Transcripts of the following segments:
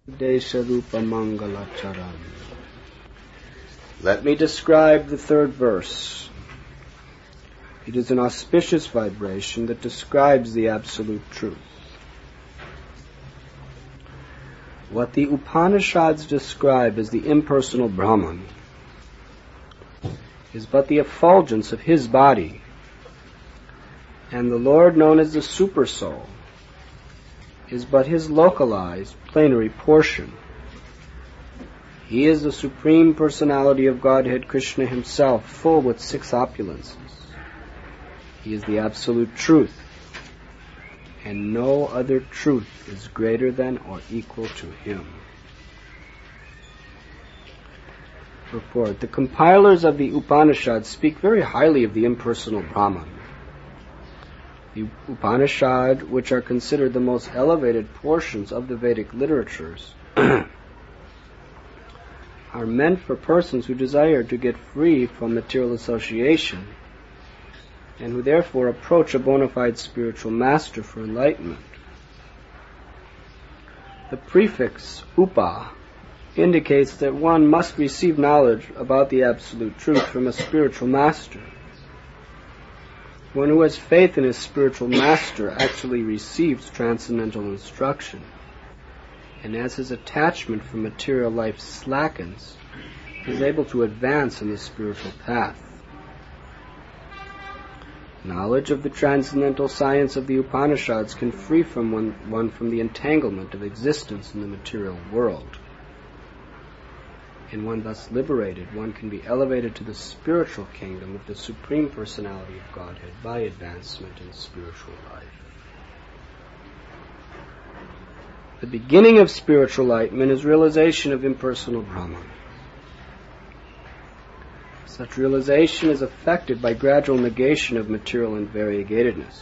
Desharupa Mangalacharan. Let me describe the third verse. It is an auspicious vibration that describes the absolute truth. What the Upanishads describe as the impersonal Brahman is but the effulgence of his body, and the Lord known as the Supersoul is but his localized plenary portion. He is the Supreme Personality of Godhead, Krishna himself, full with six opulences. He is the absolute truth, and no other truth is greater than or equal to him. Report. The compilers of the Upanishads speak very highly of the impersonal Brahman. The Upanishads, which are considered the most elevated portions of the Vedic literatures, are meant for persons who desire to get free from material association and who therefore approach a bona fide spiritual master for enlightenment. The prefix upa indicates that one must receive knowledge about the absolute truth from a spiritual master. One who has faith in his spiritual master actually receives transcendental instruction, and as his attachment for material life slackens, is able to advance in the spiritual path. Knowledge of the transcendental science of the Upanishads can free one from the entanglement of existence in the material world. And one thus liberated, one can be elevated to the spiritual kingdom of the Supreme Personality of Godhead by advancement in spiritual life. The beginning of spiritual enlightenment is realization of impersonal Brahman. Such realization is affected by gradual negation of material and variegatedness.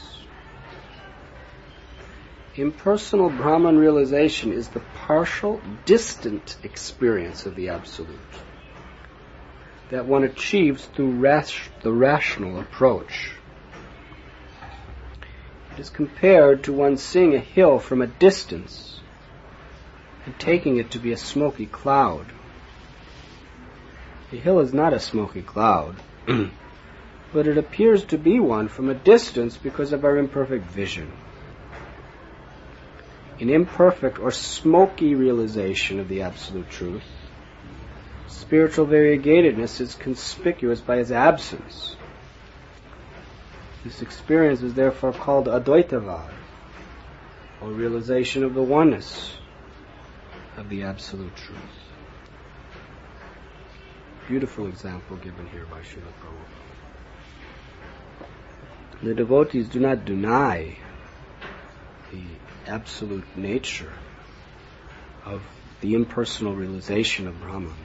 Impersonal Brahman realization is the partial, distant experience of the Absolute that one achieves through the rational approach. It is compared to one seeing a hill from a distance and taking it to be a smoky cloud. The hill is not a smoky cloud, but it appears to be one from a distance because of our imperfect vision. In imperfect or smoky realization of the absolute truth, spiritual variegatedness is conspicuous by its absence. This experience is therefore called Advaitavad, or realization of the oneness of the absolute truth. Beautiful example given here by Srila Prabhupada. The devotees do not deny the absolute nature of the impersonal realization of Brahman,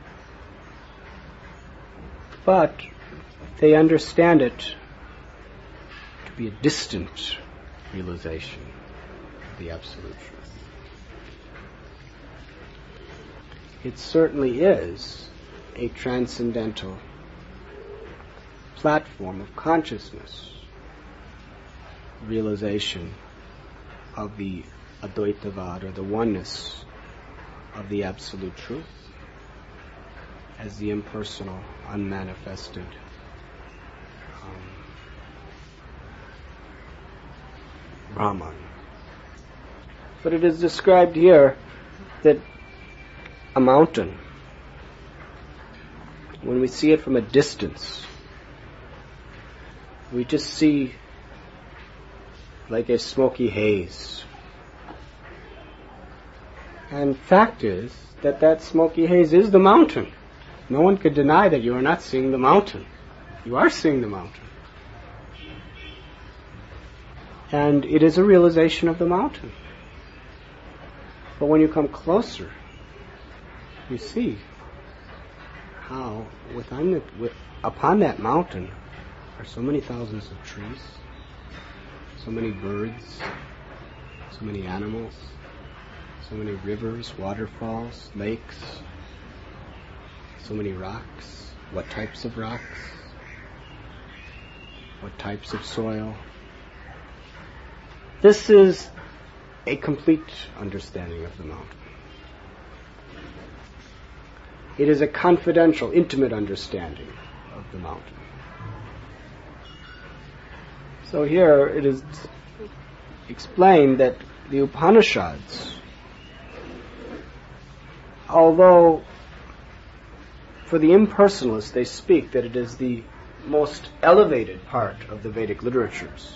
but they understand it to be a distant realization of the absolute truth. It certainly is a transcendental platform of consciousness, realization of the Advaitavad, or the oneness of the absolute truth, as the impersonal, unmanifested Brahman. But it is described here that a mountain, when we see it from a distance, we just see like a smoky haze. And fact is that smoky haze is the mountain. No one could deny that you are not seeing the mountain. You are seeing the mountain. And it is a realization of the mountain. But when you come closer, you see how upon that mountain are so many thousands of trees, so many birds, so many animals, so many rivers, waterfalls, lakes, so many rocks. What types of rocks? What types of soil? This is a complete understanding of the mountain. It is a confidential, intimate understanding of the mountain. So here it is explained that the Upanishads, although for the impersonalists they speak that it is the most elevated part of the Vedic literatures,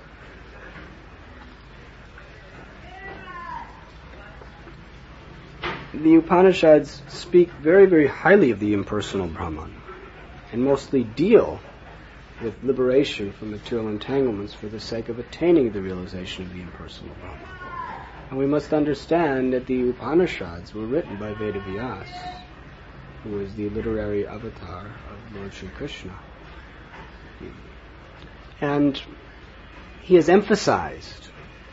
the Upanishads speak very, very highly of the impersonal Brahman and mostly deal with liberation from material entanglements for the sake of attaining the realization of the impersonal Brahman. And we must understand that the Upanishads were written by Vedavyas, who is the literary avatar of Lord Sri Krishna. And he has emphasized,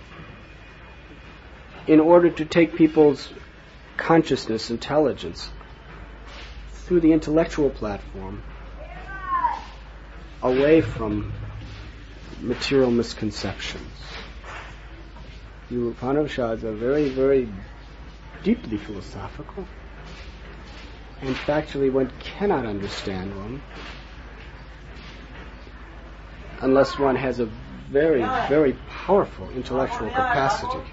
in order to take people's consciousness, intelligence, through the intellectual platform, away from material misconceptions. The Upanishads are very, very deeply philosophical, and factually one cannot understand one unless one has a very, very powerful intellectual capacity.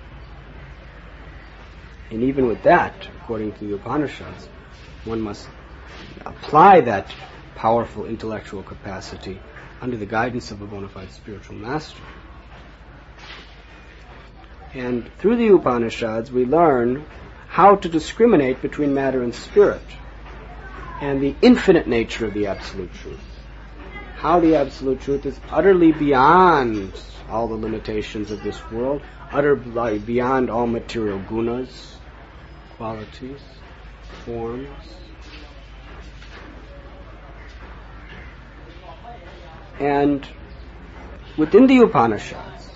And even with that, according to the Upanishads, one must apply that powerful intellectual capacity under the guidance of a bona fide spiritual master. And through the Upanishads we learn how to discriminate between matter and spirit and the infinite nature of the Absolute Truth. How the Absolute Truth is utterly beyond all the limitations of this world, utterly beyond all material gunas, qualities, forms. And within the Upanishads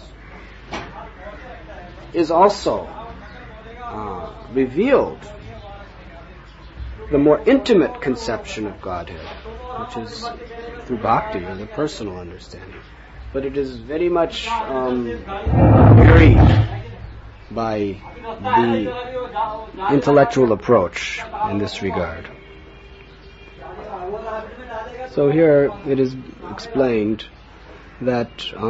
is also revealed the more intimate conception of Godhead, which is through bhakti, or the personal understanding. But it is very much varied by the intellectual approach in this regard. So here it is explained that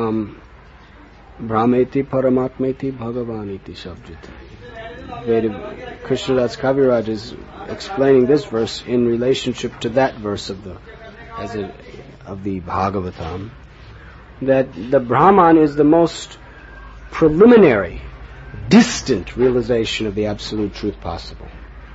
Brahmeti Paramatmeti Bhagavaniti Shabjati. Krishnadas Kaviraj is explaining this verse in relationship to that verse of the Bhagavatam, that the Brahman is the most preliminary, distant realization of the Absolute Truth possible.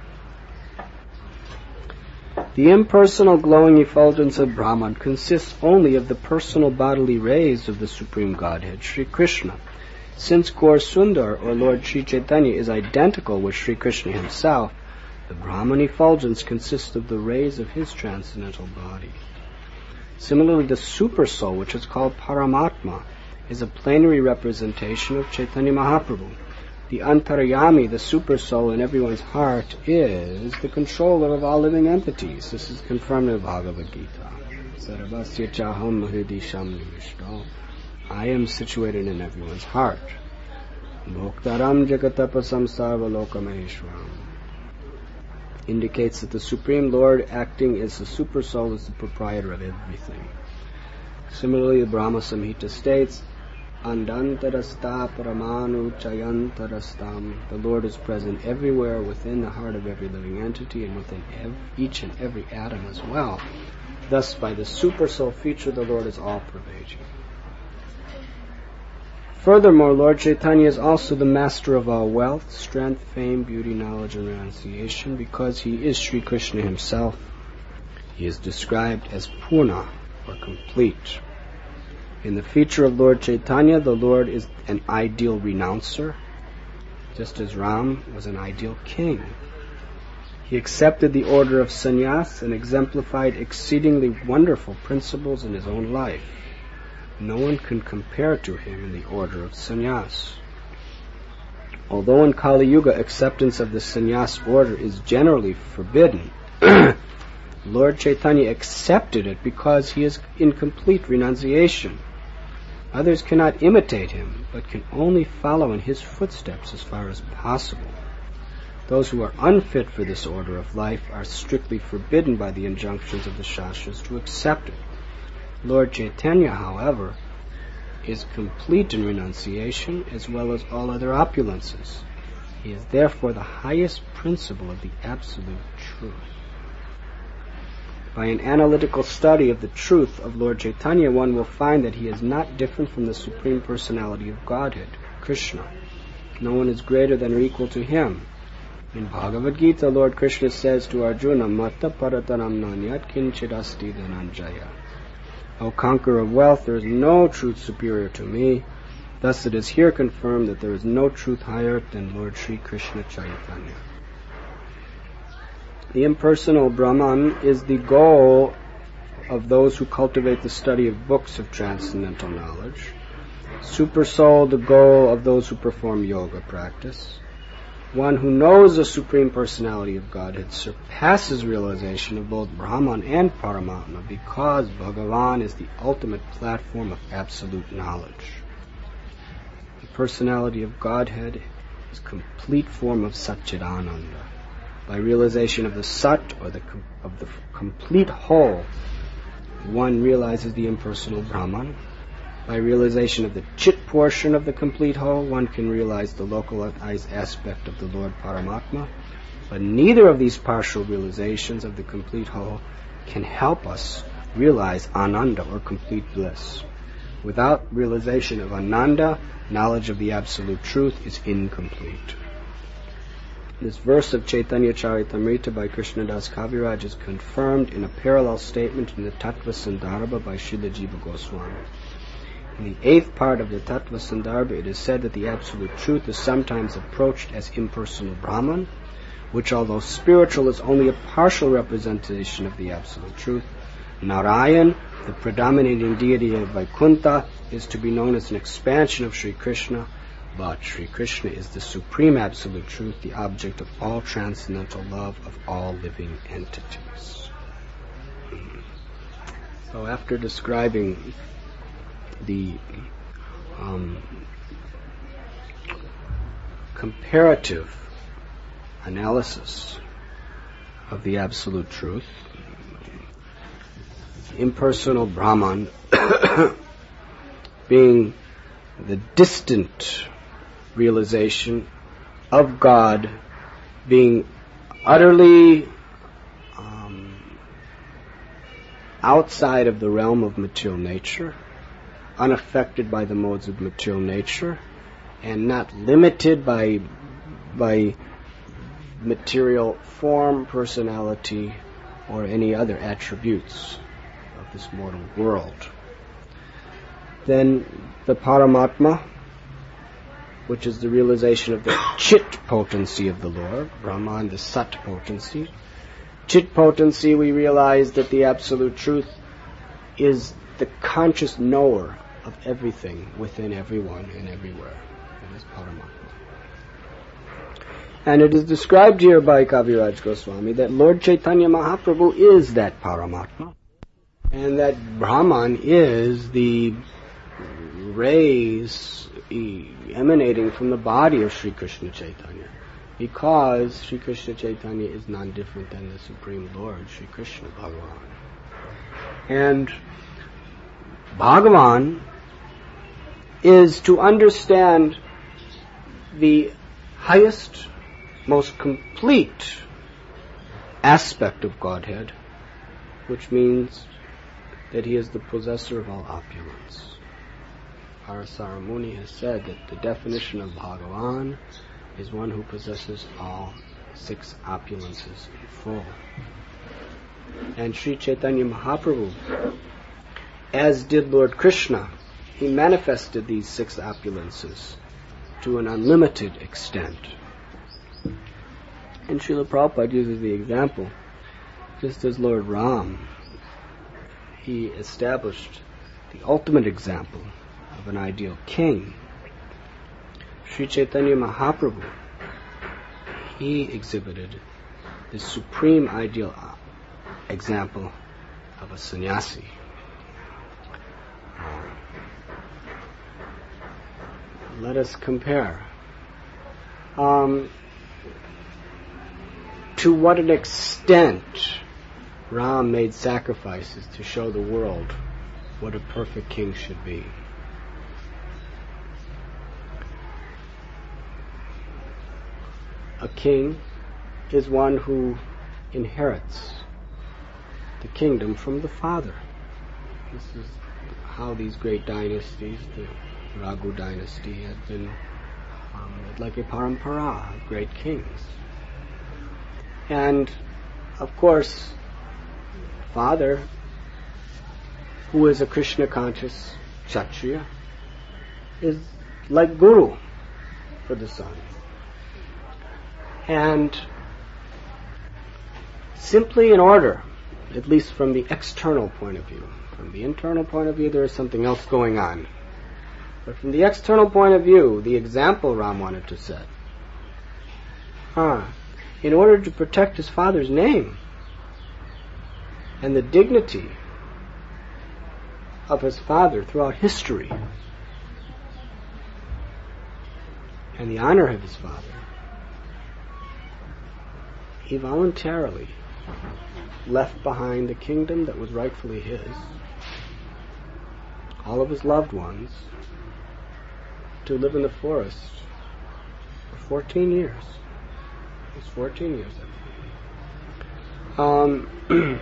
The impersonal glowing effulgence of Brahman consists only of the personal bodily rays of the Supreme Godhead, Sri Krishna. Since Gaur Sundar, or Lord Sri Chaitanya, is identical with Sri Krishna himself, the Brahman effulgence consists of the rays of his transcendental body. Similarly, the Super Soul, which is called Paramatma, is a plenary representation of Chaitanya Mahaprabhu. The Antaryami, the Super Soul in everyone's heart, is the controller of all living entities. This is confirmed in the Bhagavad Gita. Sarvasya chaham hridisham nivishto. I am situated in everyone's heart. Bhoktaram jagatapasam sarvalokamaheshwaram. Indicates that the Supreme Lord, acting as the Super Soul, is the proprietor of everything. Similarly, the Brahma Samhita states, Andantarasta paramanu chayantarastam. The Lord is present everywhere within the heart of every living entity and within each and every atom as well. Thus, by the Super Soul feature, the Lord is all-pervading. Furthermore, Lord Chaitanya is also the master of all wealth, strength, fame, beauty, knowledge, and renunciation, because he is Sri Krishna himself. He is described as Purna, or complete. In the feature of Lord Chaitanya, the Lord is an ideal renouncer, just as Ram was an ideal king. He accepted the order of sannyas and exemplified exceedingly wonderful principles in his own life. No one can compare to him in the order of sannyas. Although in Kali Yuga acceptance of the sannyas order is generally forbidden, Lord Chaitanya accepted it because he is in complete renunciation. Others cannot imitate him, but can only follow in his footsteps as far as possible. Those who are unfit for this order of life are strictly forbidden by the injunctions of the Shastras to accept it. Lord Chaitanya, however, is complete in renunciation as well as all other opulences. He is therefore the highest principle of the Absolute Truth. By an analytical study of the truth of Lord Chaitanya, one will find that he is not different from the Supreme Personality of Godhead, Krishna. No one is greater than or equal to him. In Bhagavad Gita, Lord Krishna says to Arjuna, Matta Paratanam Nanyat Kinchidasti Dhananjaya. O conqueror of wealth, there is no truth superior to me. Thus it is here confirmed that there is no truth higher than Lord Sri Krishna Chaitanya. The impersonal Brahman is the goal of those who cultivate the study of books of transcendental knowledge. Supersoul, the goal of those who perform yoga practice. One who knows the Supreme Personality of Godhead surpasses realization of both Brahman and Paramatma because Bhagavan is the ultimate platform of absolute knowledge. The Personality of Godhead is a complete form of Satchidananda. By realization of the Sat, or of the complete whole, one realizes the impersonal Brahman. By realization of the Chit portion of the complete whole, one can realize the localized aspect of the Lord Paramatma. But neither of these partial realizations of the complete whole can help us realize Ananda, or complete bliss. Without realization of Ananda, knowledge of the Absolute Truth is incomplete. This verse of Chaitanya Charitamrita by Krishnadas Kaviraj is confirmed in a parallel statement in the Tattva Sandarbha by Srila Jiva Goswami. In the 8th part of the Tattva Sandarbha, it is said that the Absolute Truth is sometimes approached as impersonal Brahman, which, although spiritual, is only a partial representation of the Absolute Truth. Narayan, the predominating deity of Vaikuntha, is to be known as an expansion of Sri Krishna, but Sri Krishna is the Supreme Absolute Truth, the object of all transcendental love of all living entities. So after describing the comparative analysis of the Absolute Truth, impersonal Brahman being the distant realization of God, being utterly outside of the realm of material nature, unaffected by the modes of material nature, and not limited by material form, personality, or any other attributes of this mortal world. Then the Paramatma, which is the realization of the Chit potency of the Lord, Brahman, the Sat potency. Chit potency, we realize that the Absolute Truth is the conscious knower of everything within everyone and everywhere. That is Paramatma. And it is described here by Kaviraj Goswami that Lord Chaitanya Mahaprabhu is that Paramatma, and that Brahman is the rays emanating from the body of Sri Krishna Chaitanya, because Sri Krishna Chaitanya is none different than the Supreme Lord, Sri Krishna Bhagavan. And Bhagavan is to understand the highest, most complete aspect of Godhead, which means that he is the possessor of all opulence. Parasara Muni has said that the definition of Bhagavan is one who possesses all 6 opulences in full. And Sri Chaitanya Mahaprabhu, as did Lord Krishna, he manifested these 6 opulences to an unlimited extent. And Srila Prabhupada uses the example, just as Lord Ram, he established the ultimate example of an ideal king. Sri Chaitanya Mahaprabhu, he exhibited the supreme ideal example of a sannyasi. Let us compare. to what an extent Ram made sacrifices to show the world what a perfect king should be. A king is one who inherits the kingdom from the father. This is how these great dynasties, the Raghu dynasty, had been like a parampara of great kings. And, of course, father, who is a Krishna-conscious Kshatriya, is like guru for the son. And simply in order, at least from the external point of view. From the internal point of view, there is something else going on. But from the external point of view, the example Ram wanted to set, in order to protect his father's name and the dignity of his father throughout history and the honor of his father, he voluntarily left behind the kingdom that was rightfully his, all of his loved ones, to live in the forest for 14 years. It was 14 years, I believe.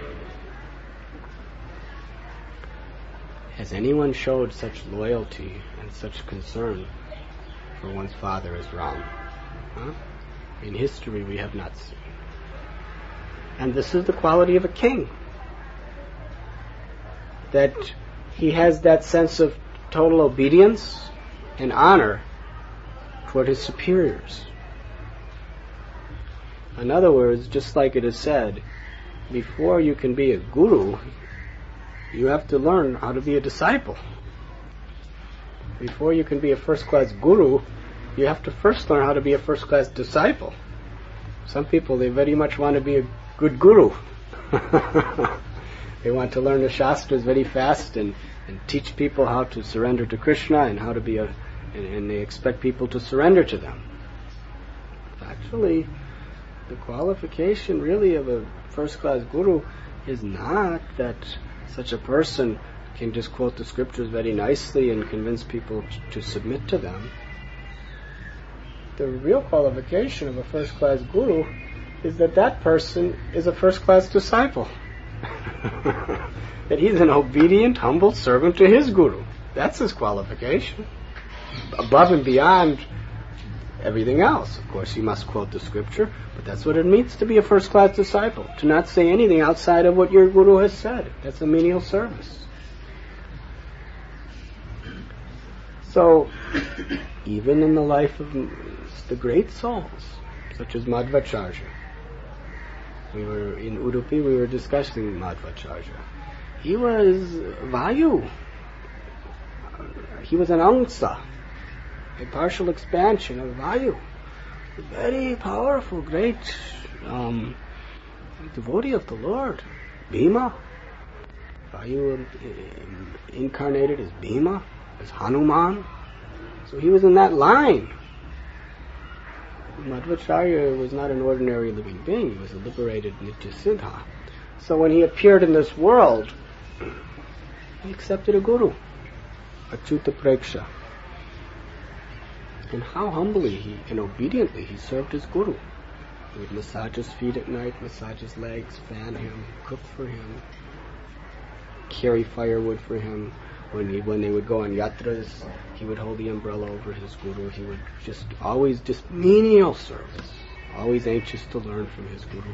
Has anyone showed such loyalty and such concern for one's father as Ram? In history we have not seen. And this is the quality of a king. That he has that sense of total obedience and honor toward his superiors. In other words, just like it is said, before you can be a guru, you have to learn how to be a disciple. Before you can be a first-class guru, you have to first learn how to be a first-class disciple. Some people, they very much want to be a good guru. They want to learn the Shastras very fast and teach people how to surrender to Krishna and how to be and they expect people to surrender to them. Actually, the qualification really of a first-class guru is not that such a person can just quote the scriptures very nicely and convince people to submit to them. The real qualification of a first-class guru is that person is a first-class disciple. That he's an obedient, humble servant to his guru. That's his qualification. Above and beyond everything else. Of course, he must quote the scripture, but that's what it means to be a first-class disciple. To not say anything outside of what your guru has said. That's a menial service. So, even in the life of the great souls, such as Madhvacharya, we were in Udupi, we were discussing Madhvacharya. He was Vayu. He was an Angsa, a partial expansion of Vayu. A very powerful, great devotee of the Lord. Bhima. Vayu incarnated as Bhima, as Hanuman. So he was in that line. Madhvacharya was not an ordinary living being. He was a liberated Nityasiddha. So when he appeared in this world, he accepted a guru, Achyuta Preksha. And how humbly and obediently he served his guru. He would massage his feet at night, massage his legs, fan him, cook for him, carry firewood for him. When they would go on yatras, he would hold the umbrella over his guru. He would always menial service, always anxious to learn from his guru.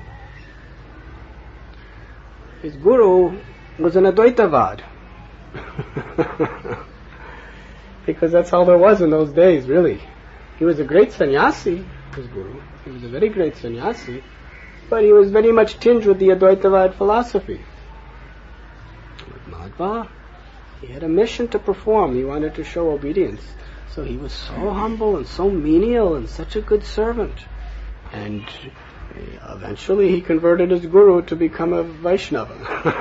His guru was an Advaitavad. Because that's all there was in those days, really. He was a great sannyasi, his guru. He was a very great sannyasi, but he was very much tinged with the Advaitavad philosophy. With Madhva, he had a mission to perform. He wanted to show obedience. So he was so humble and so menial and such a good servant. And eventually he converted his guru to become a Vaishnava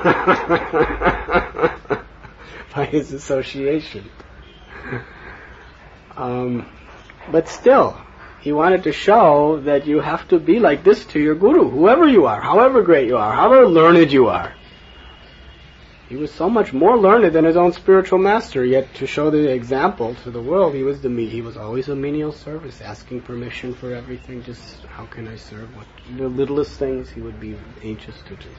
by his association. But still, He wanted to show that you have to be like this to your guru, whoever you are, however great you are, however learned you are. He was so much more learned than his own spiritual master, yet to show the example to the world, he was always a menial service, asking permission for everything. Just, how can I serve? What the littlest things he would be anxious to do.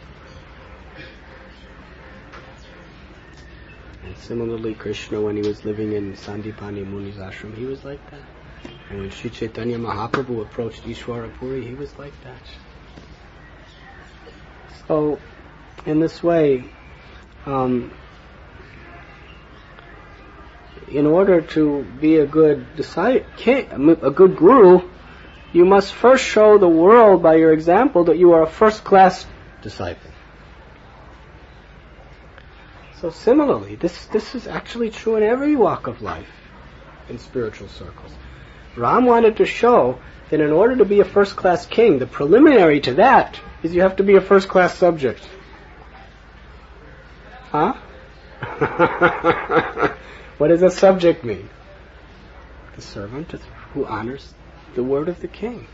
And similarly, Krishna, when he was living in Sandipani Muni's ashram, he was like that. And when Sri Chaitanya Mahaprabhu approached Ishwarapuri, he was like that. So, in this way, in order to be a good a good guru, you must first show the world by your example that you are a first-class disciple. So similarly, this is actually true in every walk of life in spiritual circles. Ram wanted to show that in order to be a first-class king, the preliminary to that is you have to be a first-class subject. Huh? What does a subject mean? The servant who honors the word of the king.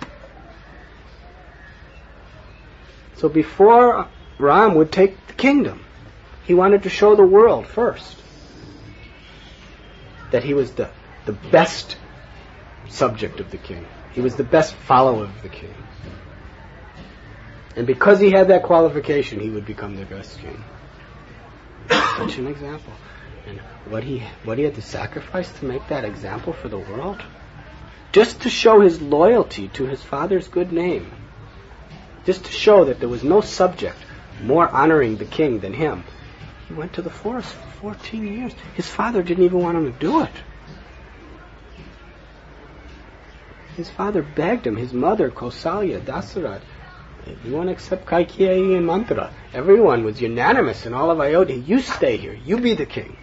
So before Ram would take the kingdom, he wanted to show the world first that he was the best subject of the king. He was the best follower of the king. And because he had that qualification, he would become the best king. Such an example. And what he had to sacrifice to make that example for the world? Just to show his loyalty to his father's good name. Just to show that there was no subject more honoring the king than him. He went to the forest for 14 years. His father didn't even want him to do it. His father begged him, his mother, Kausalya, Dasarat, you want to accept Kaikeyi and Mantra? Everyone was unanimous in all of Ayodhya. You stay here. You be the king.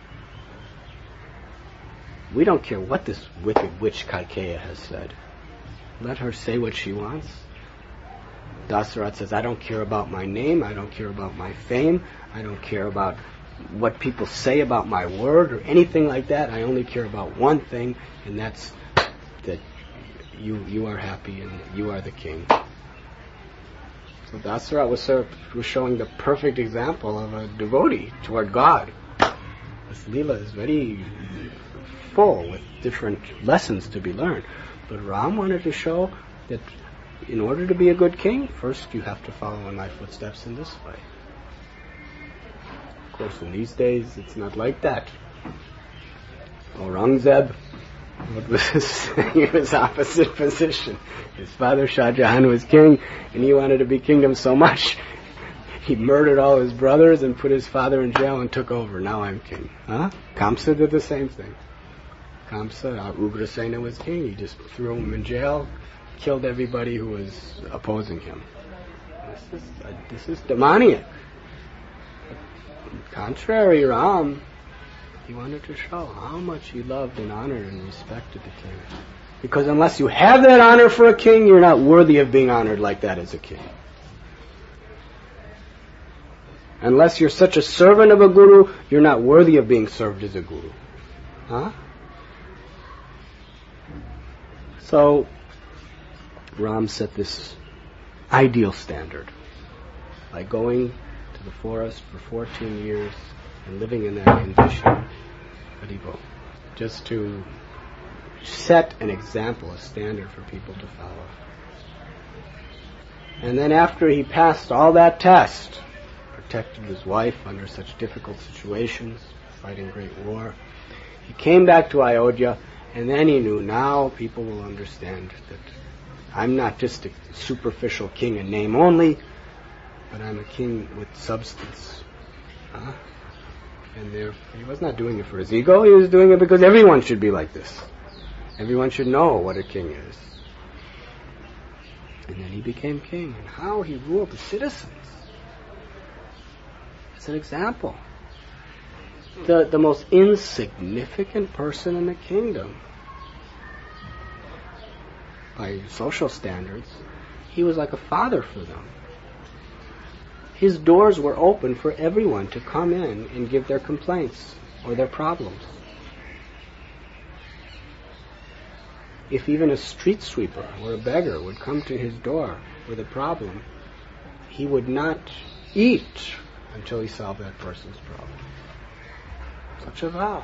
We don't care what this wicked witch Kaikeyi has said. Let her say what she wants. Dasarat says, I don't care about my name. I don't care about my fame. I don't care about what people say about my word or anything like that. I only care about one thing, and that's that you are happy and you are the king. So Dasarat was showing the perfect example of a devotee toward God. This Leela is very full with different lessons to be learned. But Ram wanted to show that in order to be a good king, first you have to follow in my footsteps in this way. Of course, in these days, it's not like that. Aurangzeb, what was he was opposite position. His father Shah Jahan was king, and he wanted to be kingdom so much, he murdered all his brothers and put his father in jail and took over. Now I'm king. Huh? Kamsa did the same thing. Kamsa, Ugrasena was king. He just threw him in jail, killed everybody who was opposing him. This is demoniac. Contrary, Ram, he wanted to show how much he loved and honored and respected the king. Because unless you have that honor for a king, you're not worthy of being honored like that as a king. Unless you're such a servant of a guru, you're not worthy of being served as a guru. Huh? So, Ram set this ideal standard by going to the forest for 14 years and living in that condition, just to set an example, a standard for people to follow. And then after he passed all that test, protected his wife under such difficult situations, fighting great war, he came back to Ayodhya, and then he knew, now people will understand that I'm not just a superficial king in name only, but I'm a king with substance. And he was not doing it for his ego, he was doing it because everyone should be like this. Everyone should know what a king is. And then he became king, and how he ruled the citizens. It's an example. The most insignificant person in the kingdom, by social standards, he was like a father for them. His doors were open for everyone to come in and give their complaints or their problems. if even a street sweeper or a beggar would come to his door with a problem, he would not eat until he solved that person's problem. Such a vow.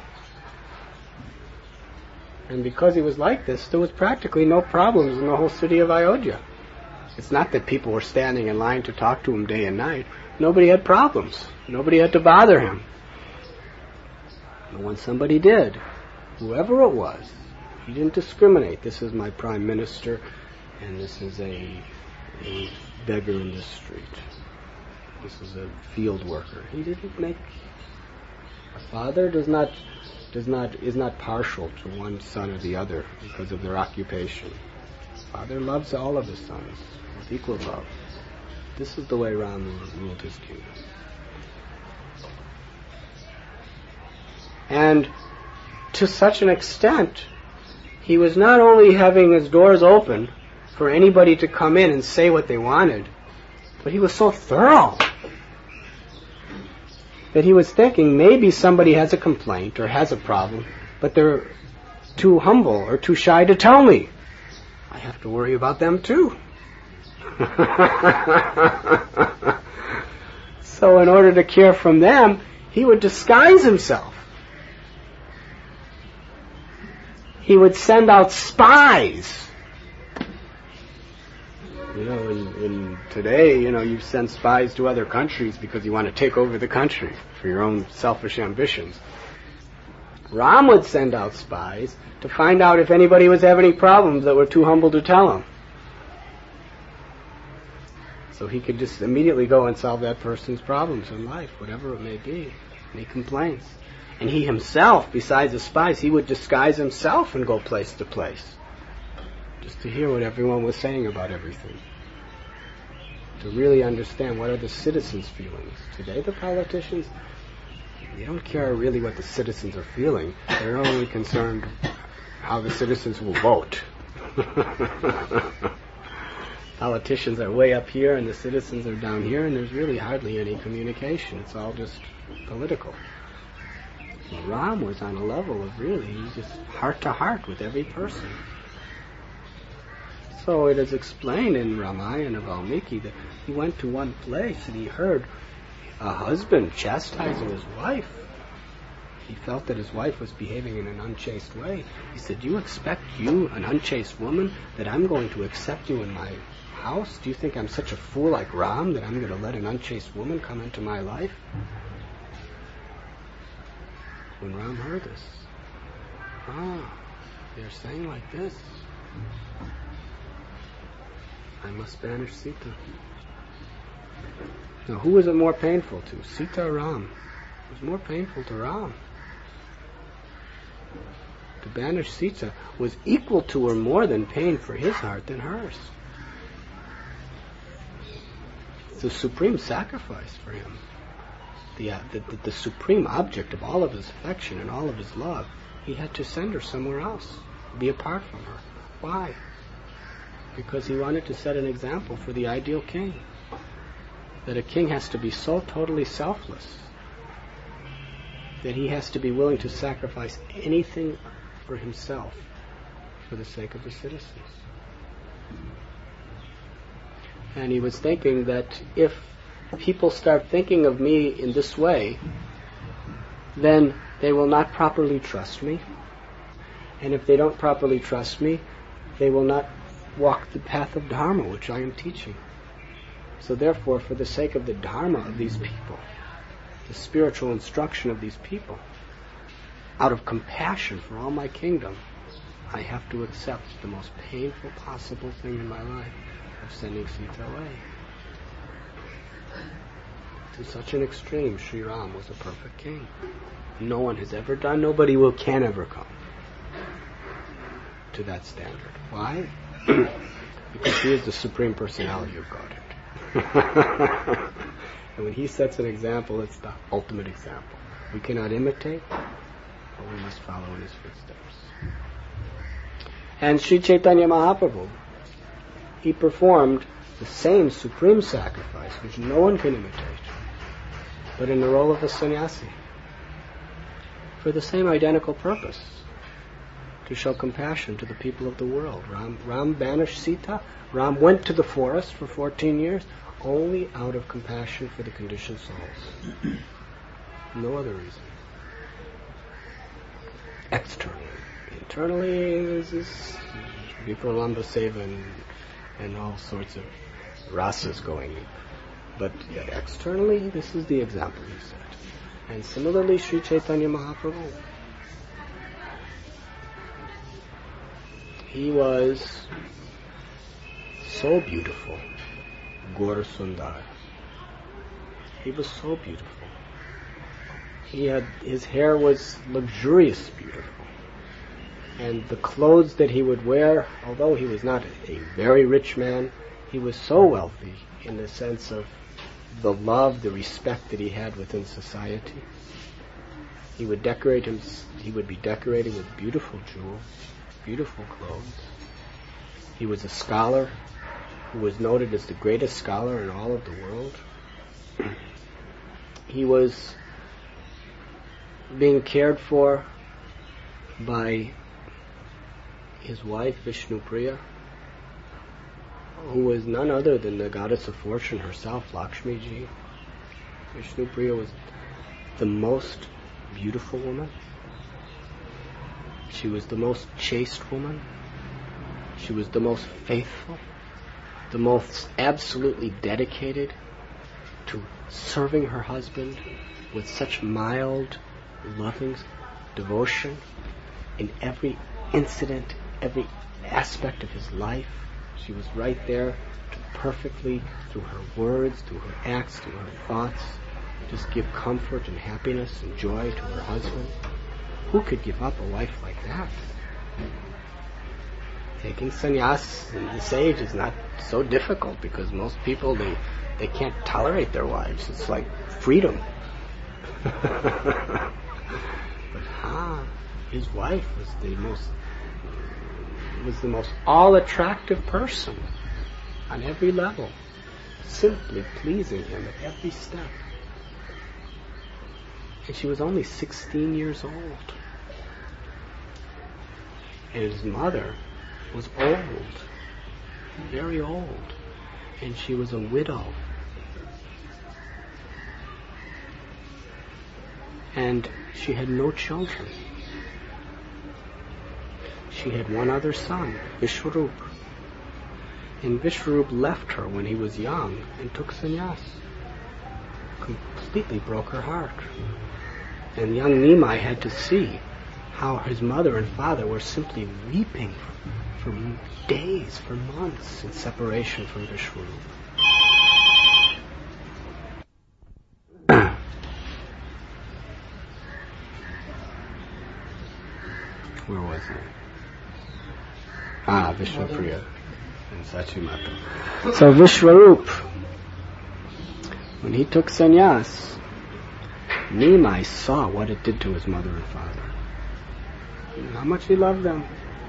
And because he was like this, there was practically no problems in the whole city of Ayodhya. It's not that people were standing in line to talk to him day and night. Nobody had problems. Nobody had to bother him. But when somebody did, whoever it was, he didn't discriminate. This is my prime minister, and this is a beggar in the street. This is a field worker. He didn't make. A father is not partial to one son or the other because of their occupation. Father loves all of his sons with equal love. This is the way Ram ruled his kingdom. And to such an extent, he was not only having his doors open for anybody to come in and say what they wanted, but he was so thorough that he was thinking maybe somebody has a complaint or has a problem, but they're too humble or too shy to tell me. I have to worry about them too. So in order to care from them, he would disguise himself. He would send out spies. In today, you send spies to other countries because you want to take over the country for your own selfish ambitions. Ram would send out spies to find out if anybody was having any problems that were too humble to tell him. So he could just immediately go and solve that person's problems in life, whatever it may be, any complaints. And he himself, besides the spies, he would disguise himself and go place to place, just to hear what everyone was saying about everything, to really understand what are the citizens' feelings. Today the politicians, they don't care really what the citizens are feeling. They're only concerned how the citizens will vote. Politicians are way up here and the citizens are down here, and there's really hardly any communication. It's all just political. But Ram was on a level of really just heart to heart with every person. So it is explained in Ramayana of Valmiki that he went to one place and he heard a husband chastising his wife. He felt that his wife was behaving in an unchaste way. He said, "Do you expect, you, an unchaste woman, that I'm going to accept you in my house? Do you think I'm such a fool like Ram that I'm going to let an unchaste woman come into my life?" When Ram heard this, they're saying like this, I must banish Sita. Now, who was it more painful to, Sita or Ram? It was more painful to Ram. To banish Sita was equal to or more than pain for his heart than hers. It's the supreme sacrifice for him. The supreme object of all of his affection and all of his love, he had to send her somewhere else, be apart from her. Why? Because he wanted to set an example for the ideal king. That a king has to be so totally selfless that he has to be willing to sacrifice anything for himself for the sake of the citizens. And he was thinking that if people start thinking of me in this way, then they will not properly trust me. And if they don't properly trust me, they will not walk the path of Dharma, which I am teaching. So therefore, for the sake of the Dharma of these people, the spiritual instruction of these people, out of compassion for all my kingdom, I have to accept the most painful possible thing in my life of sending Sita away. To such an extreme, Sri Ram was a perfect king. No one has ever done, nobody can ever come to that standard. Why? Because he is the Supreme Personality of Godhead. And when he sets an example, it's the ultimate example. We cannot imitate, but we must follow in his footsteps. And Sri Chaitanya Mahaprabhu, he performed the same supreme sacrifice, which no one can imitate, but in the role of a sannyasi, for the same identical purpose, to show compassion to the people of the world. Ram banished Sita. Ram went to the forest for 14 years only out of compassion for the conditioned souls. No other reason. Externally. Internally, there's this Vipralambha Seva and all sorts of rasas going in. But externally, this is the example he set. And similarly, Sri Chaitanya Mahaprabhu. He was so beautiful. Gaur Sundar. He was so beautiful. His hair was luxurious beautiful. And the clothes that he would wear, although he was not a very rich man, he was so wealthy in the sense of the love, the respect that he had within society. He would be decorated with beautiful jewels, beautiful clothes. He was a scholar who was noted as the greatest scholar in all of the world. He was being cared for by his wife Vishnupriya, who was none other than the goddess of fortune herself, Lakshmi Ji. Vishnupriya was the most beautiful woman. She was the most chaste woman. She was the most faithful, the most absolutely dedicated to serving her husband with such mild, loving devotion in every incident, every aspect of his life. She was right there to perfectly, through her words, through her acts, through her thoughts, just give comfort and happiness and joy to her husband. Who could give up a wife like that? Taking sannyas in this age is not so difficult because most people, they can't tolerate their wives. It's like freedom. But his wife was the most all-attractive person on every level, simply pleasing him at every step. And she was only 16 years old. And his mother was old, very old, and she was a widow. And she had no children. She had one other son, Vishwarup. And Vishwarup left her when he was young and took sannyas. Completely broke her heart. And young Nimai had to see how his mother and father were simply weeping for days, for months in separation from Vishwarup. Where was I? Vishwapriya and Sachimata. So Vishwarup, when he took sannyas, Nimai saw what it did to his mother and father. And how much he loved them.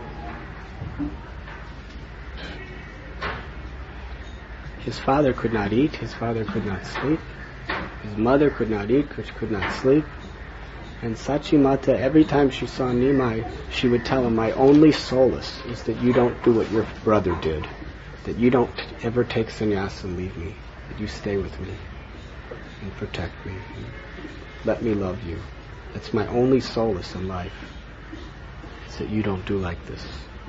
His father could not eat, his father could not sleep, his mother could not eat, could not sleep. And Sachimata, every time she saw Nimai, she would tell him, my only solace is that you don't do what your brother did, that you don't ever take sannyas and leave me, that you stay with me and protect me, and let me love you. That's my only solace in life, is that you don't do like this.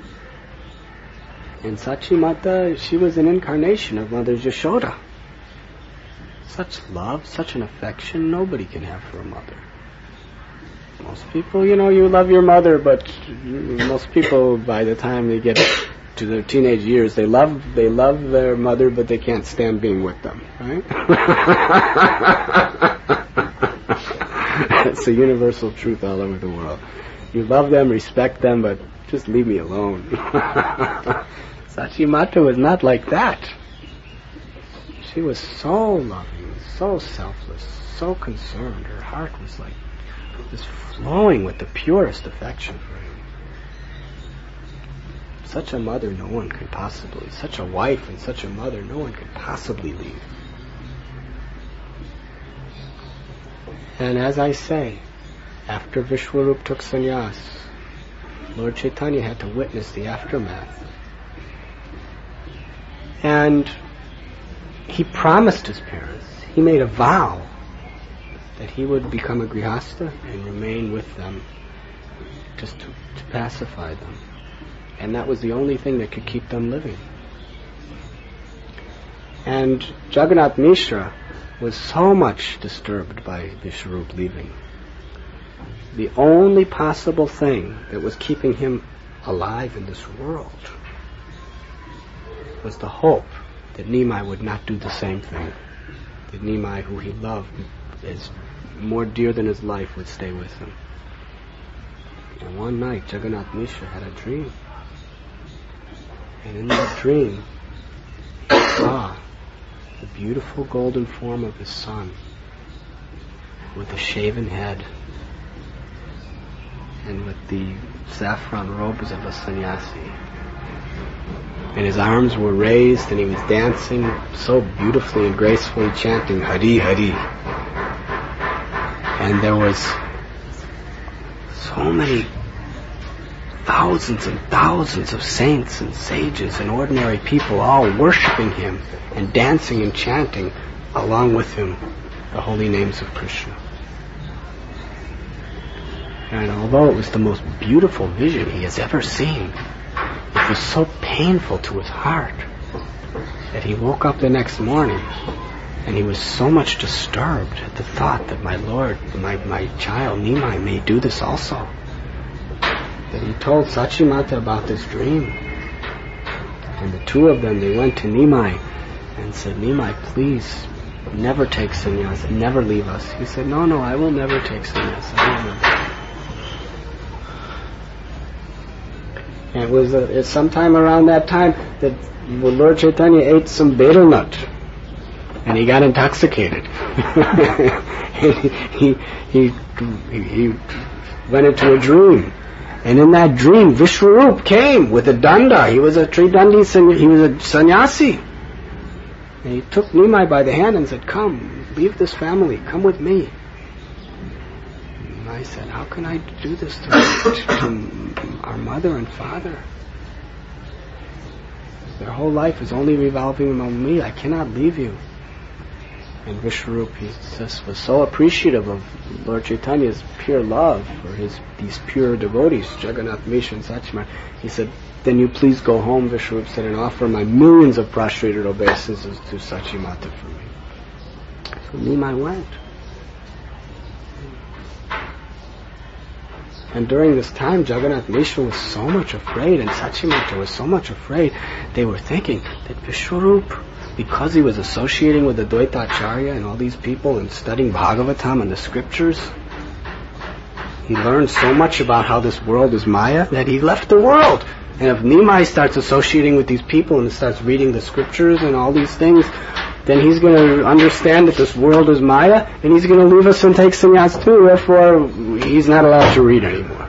And Sachimata, she was an incarnation of Mother Yashoda. Such love, such an affection, nobody can have for a mother. Most people, you love your mother, but most people, by the time they get to their teenage years, they love their mother, but they can't stand being with them, right? It's a universal truth all over the world. You love them, respect them, but just leave me alone. Sachimata was not like that. She was so loving, so selfless, so concerned. Her heart was like just flowing with the purest affection for him. Such a mother no one could possibly, such a wife and such a mother no one could possibly leave. And as I say, after Vishwarup took sannyas, Lord Chaitanya had to witness the aftermath. And he promised his parents, he made a vow that he would become a grihastha and remain with them just to pacify them. And that was the only thing that could keep them living. And Jagannath Mishra was so much disturbed by Vishwarup leaving. The only possible thing that was keeping him alive in this world was the hope that Nimai would not do the same thing. That Nimai, who he loved as more dear than his life, would stay with him. And one night, Jagannath Mishra had a dream. And in that dream, he saw the beautiful golden form of his son with the shaven head and with the saffron robes of a sannyasi. And his arms were raised and he was dancing so beautifully and gracefully, chanting Hari Hari. And there was so many thousands and thousands of saints and sages and ordinary people all worshipping him and dancing and chanting along with him the holy names of Krishna. And although it was the most beautiful vision he has ever seen, it was so painful to his heart that he woke up the next morning and he was so much disturbed at the thought that my Lord, my child Nimai may do this also, that he told Sachimata about this dream. And the two of them, they went to Nimai and said, Nimai, please never take sannyas, never leave us. He said, no, I will never take sannyas. I will never. And it was sometime around that time that Lord Chaitanya ate some betel nut, and he got intoxicated. he went into a dream, and in that dream, Vishwarup came with a danda. He was a tridandi, he was a sannyasi, and he took Nimai by the hand and said, "Come, leave this family, come with me." I said, how can I do this to our mother and father? Their whole life is only revolving around me. I cannot leave you. And Vishwarup, he just was so appreciative of Lord Chaitanya's pure love for these pure devotees, Jagannath Mishra and Sachimata. He said, then you please go home, Vishwarup said, and offer my millions of prostrated obeisances to Sachimata for me. So Nimai went. And during this time, Jagannath Mishra was so much afraid, and Sachimata was so much afraid, they were thinking that Vishwarup, because he was associating with the Dvaitacharya and all these people and studying Bhagavatam and the scriptures, he learned so much about how this world is Maya that he left the world. And if Nimai starts associating with these people and starts reading the scriptures and all these things, then he's going to understand that this world is Maya, and he's going to leave us and take sannyas too, therefore he's not allowed to read anymore.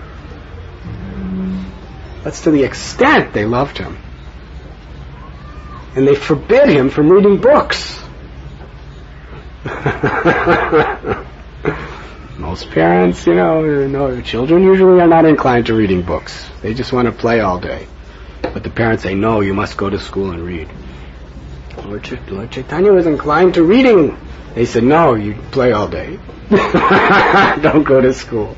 That's to the extent they loved him. And they forbid him from reading books. Most parents, children usually are not inclined to reading books. They just want to play all day. But the parents say, no, you must go to school and read. Lord Chaitanya was inclined to reading. They said, no, you play all day. Don't go to school.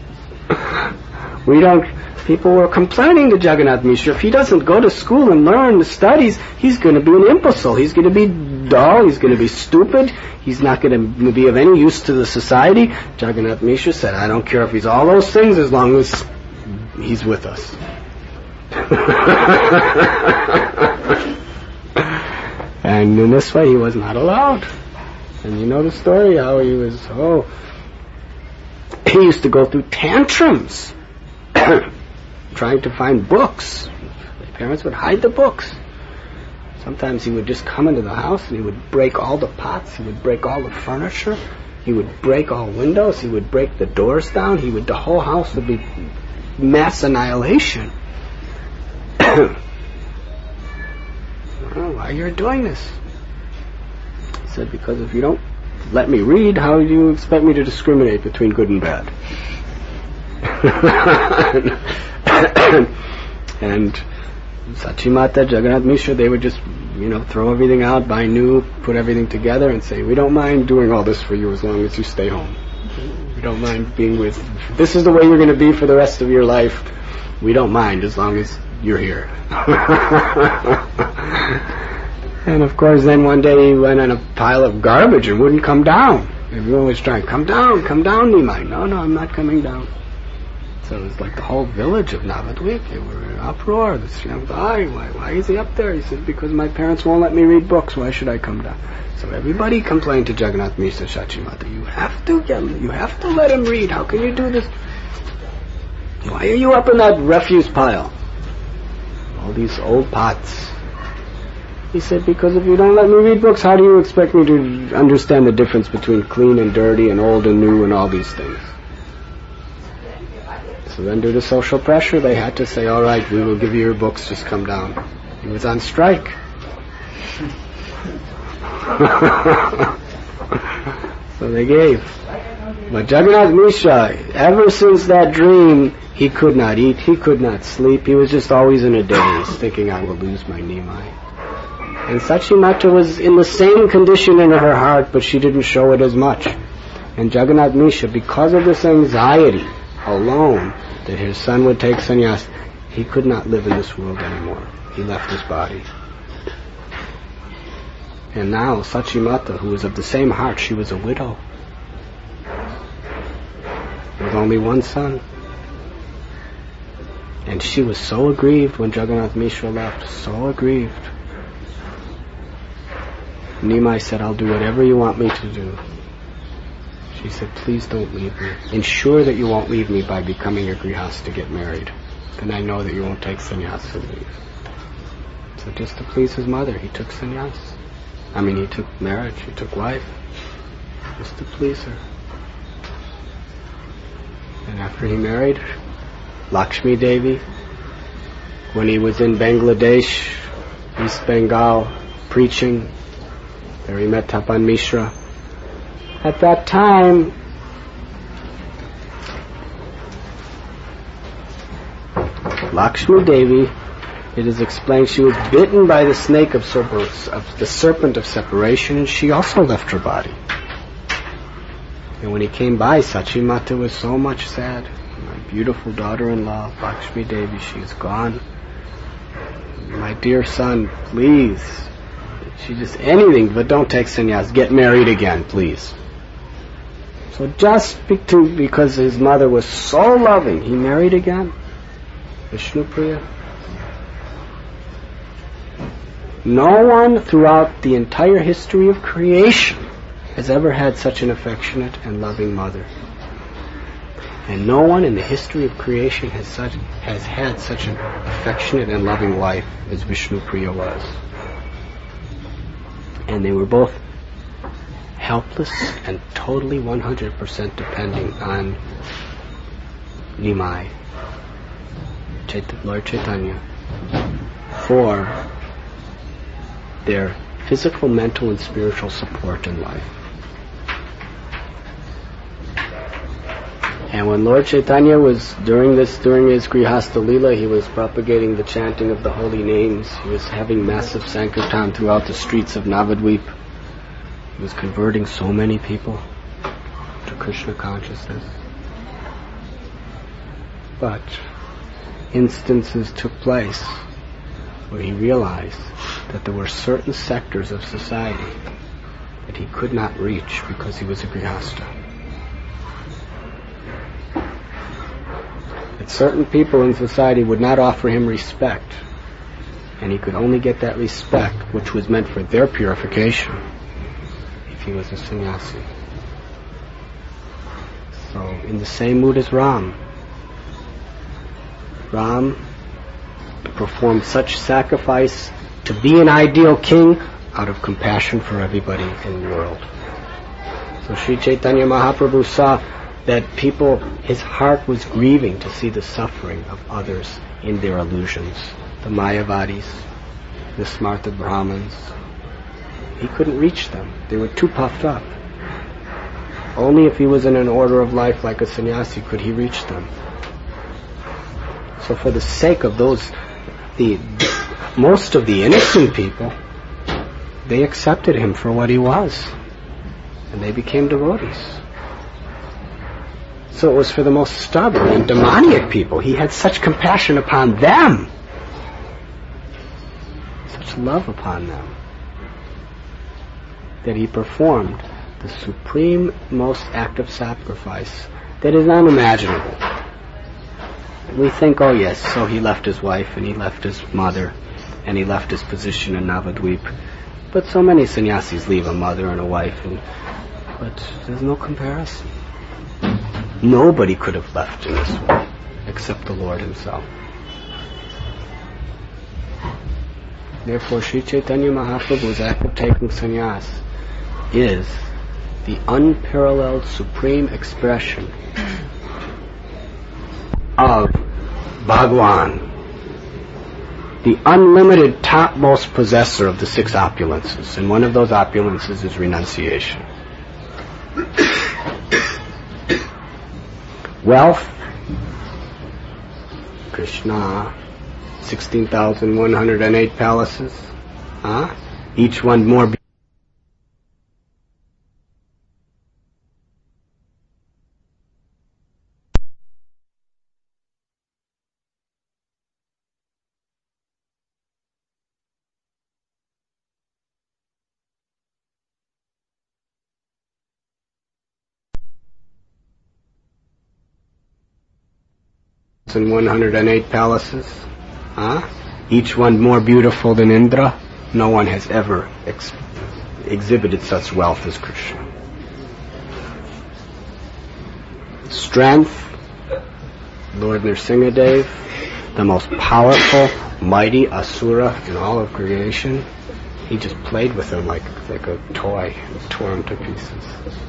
People were complaining to Jagannath Mishra, if he doesn't go to school and learn the studies, he's going to be an imbecile. He's going to be dull. He's going to be stupid. He's not going to be of any use to the society. Jagannath Mishra said, I don't care if he's all those things as long as he's with us. And in this way he was not allowed. And you know the story, how he was, he used to go through tantrums trying to find books. The parents would hide the books. Sometimes he would just come into the house and he would break all the pots, he would break all the furniture, he would break all windows, he would break the doors down, the whole house would be mass annihilation. Why you're doing this? He said, because if you don't let me read, how do you expect me to discriminate between good and bad? And Sachimata, Jagannath Mishra, they would just, throw everything out, buy new, put everything together and say, we don't mind doing all this for you as long as you stay home. We don't mind being with, if this is the way you're going to be for the rest of your life, we don't mind as long as you're here. And of course then one day he went on a pile of garbage and wouldn't come down. Everyone was trying, come down, Nimai. No, I'm not coming down. So it was like the whole village of Navadvip. They were in uproar. Why is he up there? He said, because my parents won't let me read books. Why should I come down? So everybody complained to Jagannath Mishra Sachimata. You have to let him read. How can you do this? Why are you up in that refuse pile? All these old pots. He said, because if you don't let me read books, how do you expect me to understand the difference between clean and dirty and old and new and all these things? So then due to social pressure, they had to say, all right, we will give you your books, just come down. He was on strike. So they gave. But Jagannath Mishra, ever since that dream, he could not eat, he could not sleep, he was just always in a daze, thinking, I will lose my Nimai. And Sachimata was in the same condition in her heart, but she didn't show it as much. And Jagannath Mishra, because of this anxiety alone, that his son would take sannyas, he could not live in this world anymore. He left his body. And now Sachimata, who was of the same heart, she was a widow with only one son. And she was so aggrieved when Jagannath Mishra left, so aggrieved. Nimai said, I'll do whatever you want me to do. She said, please don't leave me. Ensure that you won't leave me by becoming a grihasta to get married. Then I know that you won't take sannyas and leave. So just to please his mother, he took sannyas. He took marriage, he took wife, just to please her. And after he married Lakshmi Devi, when he was in Bangladesh, East Bengal, preaching, there he met Tapan Mishra. At that time, Lakshmi Devi, it is explained, she was bitten by the snake of the serpent of separation, and she also left her body. And when he came by, Sachimata was so much sad. My beautiful daughter-in-law, Lakshmi Devi, she is gone. My dear son, please. She just anything, but don't take sannyas. Get married again, please. So just because his mother was so loving, he married again. Vishnupriya. No one throughout the entire history of creation has ever had such an affectionate and loving mother. And no one in the history of creation has had such an affectionate and loving wife as Vishnupriya was. And they were both helpless and totally 100% depending on Nimai, Lord Chaitanya, for their physical, mental, and spiritual support in life. And when Lord Chaitanya was during his Grihastha Lila, he was propagating the chanting of the holy names. He was having massive Sankirtan throughout the streets of Navadvip. He was converting so many people to Krishna consciousness. But instances took place where he realized that there were certain sectors of society that he could not reach because he was a Grihastha. That certain people in society would not offer him respect, and he could only get that respect, which was meant for their purification, if he was a sannyasi. So, in the same mood as Ram performed such sacrifice to be an ideal king out of compassion for everybody in the world. So Sri Chaitanya Mahaprabhu saw that his heart was grieving to see the suffering of others in their illusions. The Mayavadis, the Smarta Brahmins. He couldn't reach them. They were too puffed up. Only if he was in an order of life like a sannyasi could he reach them. So for the sake of those, most of the innocent people, they accepted him for what he was. And they became devotees. So it was for the most stubborn and demoniac people. He had such compassion upon them. Such love upon them. That he performed the supreme most act of sacrifice that is unimaginable. We think, oh yes, so he left his wife and he left his mother and he left his position in Navadvip. But so many sannyasis leave a mother and a wife, but there's no comparison. Nobody could have left in this way except the Lord himself. Therefore, Sri Chaitanya Mahaprabhu's act of taking sannyas is the unparalleled supreme expression of Bhagwan, the unlimited topmost possessor of the six opulences, and one of those opulences is renunciation. Wealth, Krishna, 16,108 palaces, each one more beautiful. 108 palaces, each one more beautiful than Indra. No one has ever exhibited such wealth as Krishna. Strength, Lord Nrsingadev, the most powerful, mighty asura in all of creation. He just played with him like a toy and tore him to pieces.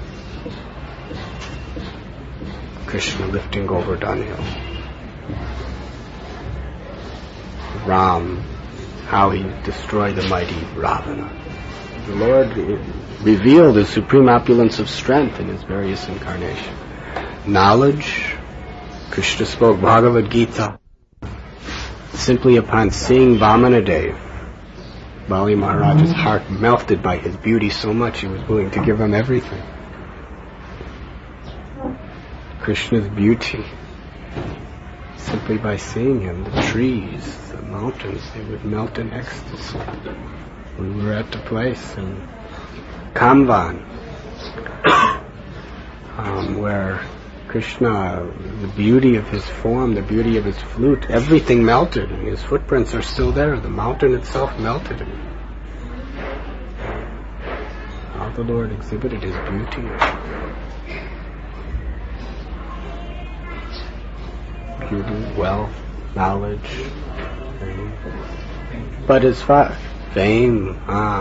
Krishna lifting Govardhan Hill. Ram, how he destroyed the mighty Ravana. The Lord revealed his supreme opulence of strength in his various incarnations. Knowledge, Krishna spoke Bhagavad Gita simply upon seeing Vamanadev. Bali Maharaj's heart melted by his beauty so much he was willing to give him everything. Krishna's beauty, simply by seeing him, the trees, the mountains, they would melt in ecstasy. We were at the place in Kamvan, where Krishna, the beauty of his form, the beauty of his flute, everything melted, and his footprints are still there. The mountain itself melted. How the Lord exhibited his beauty. Beauty, wealth, knowledge, fame. But as far fame,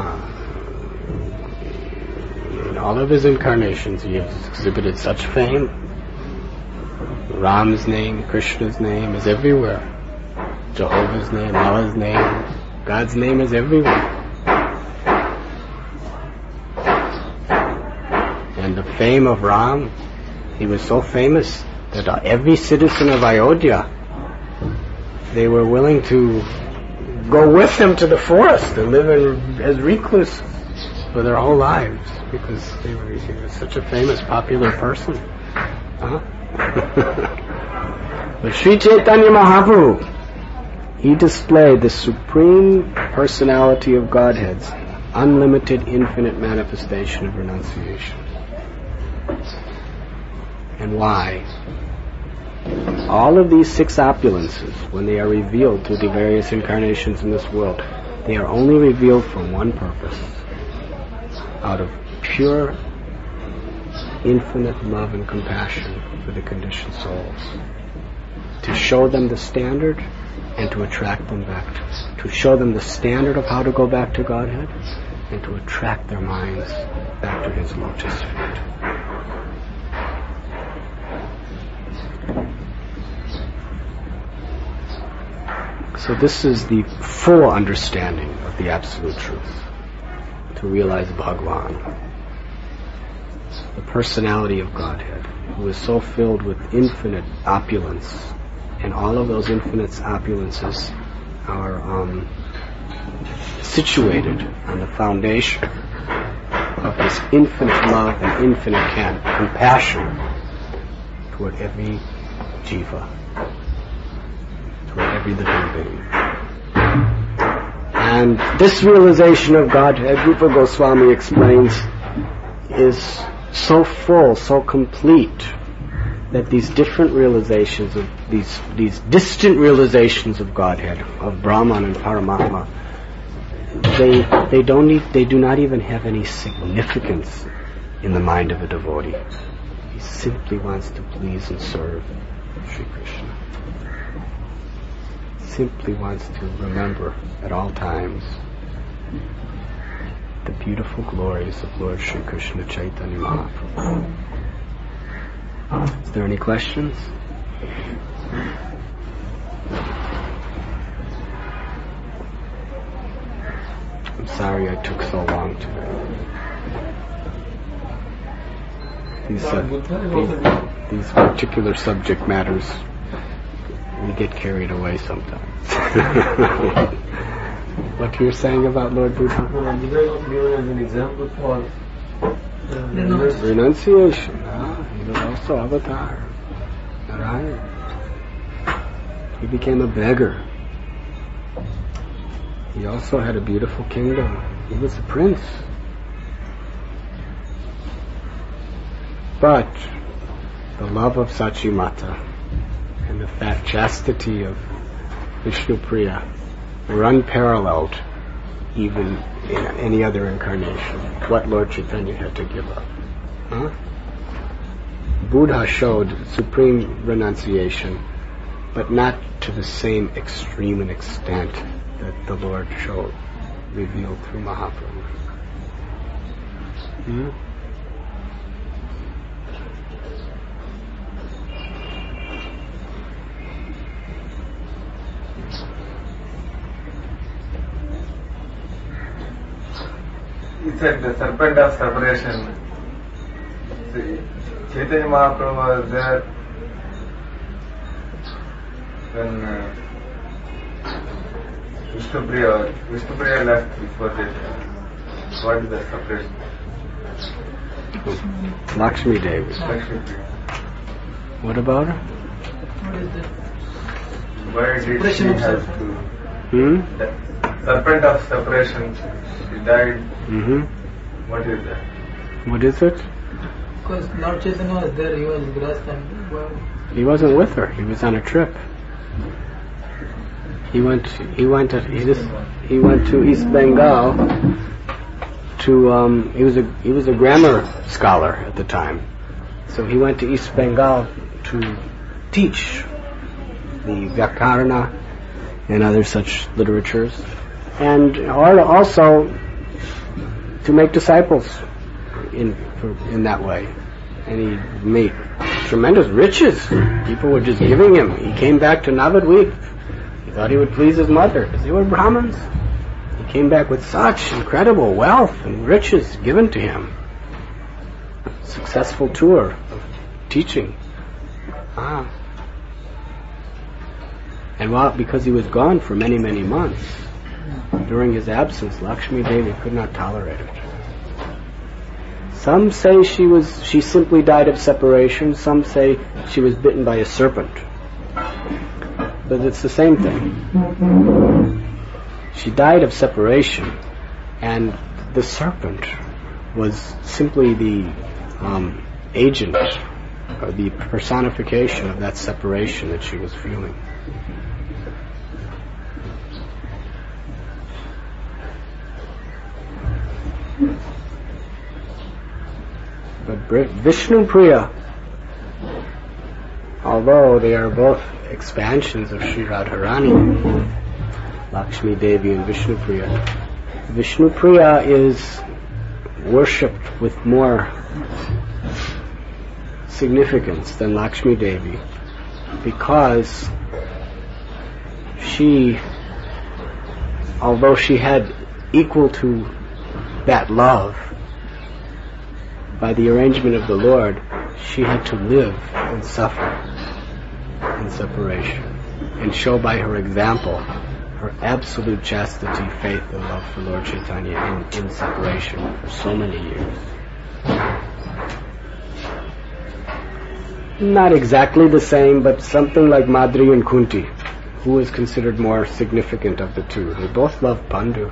in all of his incarnations he has exhibited such fame. Ram's name, Krishna's name is everywhere. Jehovah's name, Allah's name, God's name is everywhere. And the fame of Ram, he was so famous that every citizen of Ayodhya, they were willing to go with him to the forest and live as recluses for their whole lives because he was such a famous, popular person. But Sri Chaitanya Mahaprabhu, he displayed the supreme personality of Godhead's unlimited, infinite manifestation of renunciation. And why? All of these six opulences, when they are revealed through the various incarnations in this world, they are only revealed for one purpose. Out of pure, infinite love and compassion for the conditioned souls. To show them the standard and to attract them back to show them the standard of how to go back to Godhead and to attract their minds back to His lotus feet. So this is the full understanding of the Absolute Truth, to realize Bhagwan, the personality of Godhead, who is so filled with infinite opulence And all of those infinite opulences are situated on the foundation of this infinite love and infinite compassion toward every jiva, toward every living being. And this realization of Godhead, Rupa Goswami explains, is so full, so complete, that these different realizations of these distant realizations of Godhead, of Brahman and Paramatma, they do not even have any significance in the mind of a devotee. He simply wants to please and serve Sri Krishna. Simply wants to remember at all times the beautiful glories of Lord Sri Krishna Chaitanya Mahaprabhu. Is there any questions? I'm sorry I took so long today. These particular subject matters, we get carried away sometimes. What you're saying about Lord Buddha? You guys also given as an example for renunciation. He was also avatar. Right? He became a beggar. He also had a beautiful kingdom. He was a prince. But the love of Sachimata and the fat chastity of Vishnupriya were unparalleled even in any other incarnation. What Lord Chaitanya had to give up. Buddha showed supreme renunciation, but not to the same extreme and extent that the Lord showed, revealed through Mahaprabhu. He said the serpent of separation. See, Chaitanya Mahaprabhu was there when Vishnupriya left before Chaitanya. What is the separation? Lakshmi Devi. Lakshmi Priya. What about her? What is that? Why did she have to? The serpent of separation. She died. What is that? What is it? Because Lord Chaitanya was there, he was grasp and he wasn't with her. He was on a trip. He went to East Bengal to he was a grammar scholar at the time. So he went to East Bengal to teach the Vyakarana and other such literatures, and also to make disciples in that way. And he made tremendous riches. People were just giving him. He came back to Navadvip. He thought he would please his mother, because they were Brahmins. He came back with such incredible wealth and riches given to him. Successful tour of teaching. And because he was gone for many, many months, during his absence, Lakshmi Devi could not tolerate it. Some say she simply died of separation. Some say she was bitten by a serpent. But it's the same thing. She died of separation, and the serpent was simply the agent, or the personification of that separation that she was feeling. But Vishnupriya, although they are both expansions of Sri Radharani, Lakshmi Devi and Vishnupriya, Vishnupriya is worshipped with more significance than Lakshmi Devi, because she, although she had equal to that love, by the arrangement of the Lord, she had to live and suffer. And in separation, and show by her example her absolute chastity, faith, and love for Lord Chaitanya in separation for so many years. Not exactly the same, but something like Madri and Kunti, who is considered more significant of the two. They both loved Pandu.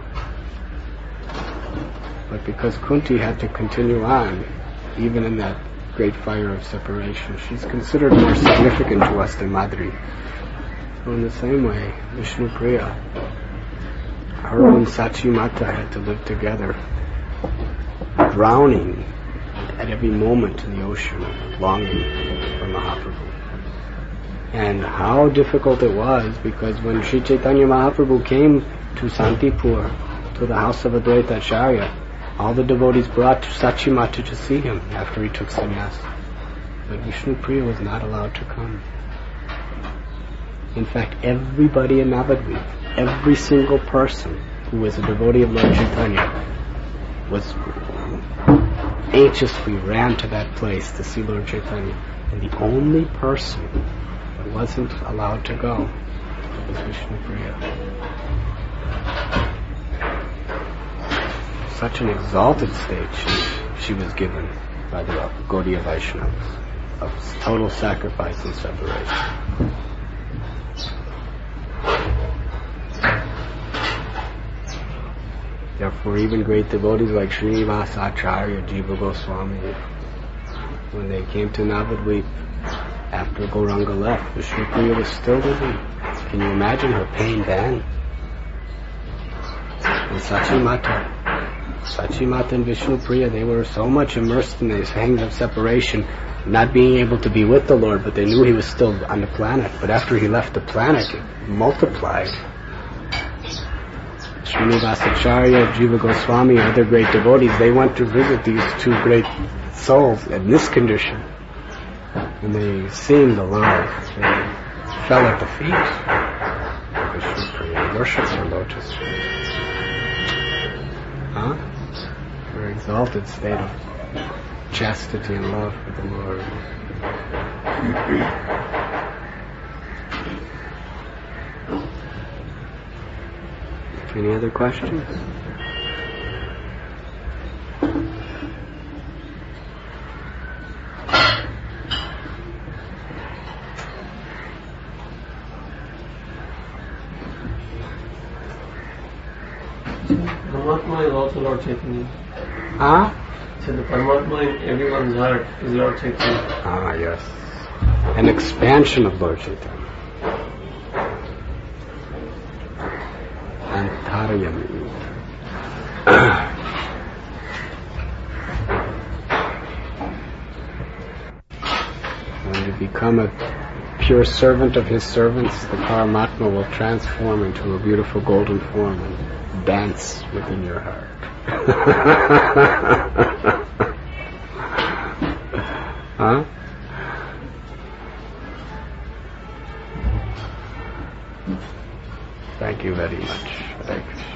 But because Kunti had to continue on, even in that great fire of separation, she's considered more significant to us than Madri. So in the same way, Vishnu Priya, her and Sachi Mata had to live together, drowning at every moment in the ocean of longing for Mahaprabhu. And how difficult it was, because when Sri Chaitanya Mahaprabhu came to Santipur, to the house of Advaita Acharya, all the devotees brought to Sachi Mata to see him after he took sannyas. But Vishnu Priya was not allowed to come. In fact, everybody in Navadvip, every single person who was a devotee of Lord Chaitanya, was anxiously ran to that place to see Lord Chaitanya. And the only person that wasn't allowed to go was Vishnu Priya. Such an exalted state she was given by the Gaudiya Vaishnavas of total sacrifice and separation. Therefore, even great devotees like Srinivasa Acharya, Jiva Goswami, when they came to Navadvip after Gauranga left, Vishnu Priya was still with him. Can you imagine her pain then? And Sachi Mata and Vishnu Priya, they were so much immersed in these hangs of separation, not being able to be with the Lord, but they knew he was still on the planet. But after he left the planet, it multiplied. Srinivasa Acharya, Jiva Goswami, other great devotees, they went to visit these two great souls in this condition. And they, seeing the Lord, they fell at the feet of Vishnu Priya, worshipped their lotus feet. Their exalted state of chastity and love for the Lord. Any other questions? Paramatma is also Lord Chaitanya. So the Paramatma in everyone's heart is Lord Chaitanya. Yes. An expansion of Lord Chaitanya. Antaryami. When you become a pure servant of his servants, the Paramatma will transform into a beautiful golden form and dance within your heart. Thank you very much. Hare Krishna.